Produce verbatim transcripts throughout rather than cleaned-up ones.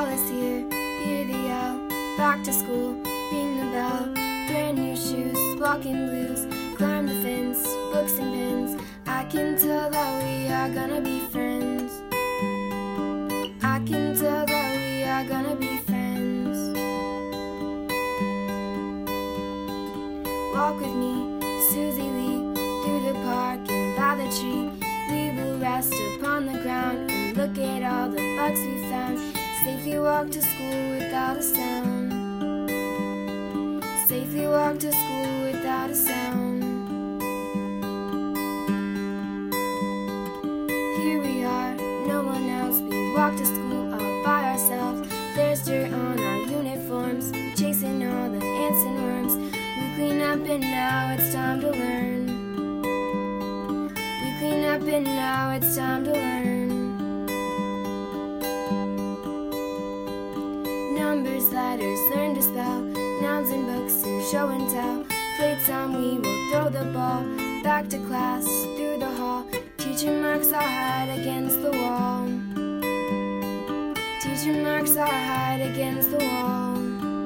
Fall is here, hear the yell. Back to school, ring the bell. Brand new shoes, walking blues. Climb the fence, books and pens. I can tell that we are gonna be friends. I can tell that we are gonna be friends. Walk with me, Susie Lee, through the park and by the tree. We will rest upon the ground and look at all the bugs we found. Safely walk to school without a sound. Safely walk to school without a sound. Here we are, no one else. We walk to school all by ourselves. There's dirt on our uniforms, chasing all the ants and worms. We clean up and now it's time to learn. We clean up and now it's time to learn. Numbers, letters, learn to spell. Nouns and books and show and tell. Playtime, we will throw the ball. Back to class, through the hall. Teacher marks our hide against the wall. Teacher marks our hide against the wall.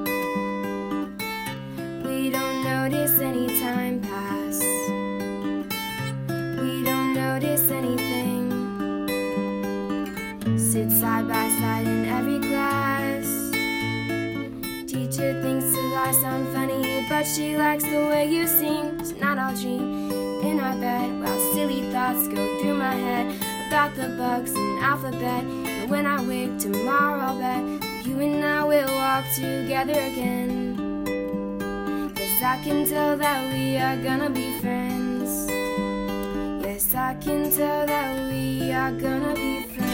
We don't notice any time pass. We don't notice anything. Sit side by side in every class. Teacher thinks that I sound funny, but she likes the way you sing. Tonight I'll dream in our bed while silly thoughts go through my head about the bugs and alphabet. And when I wake tomorrow, I'll bet you and I will walk together again. 'Cause I can tell that we are gonna be friends. Yes, I can tell that we are gonna be friends.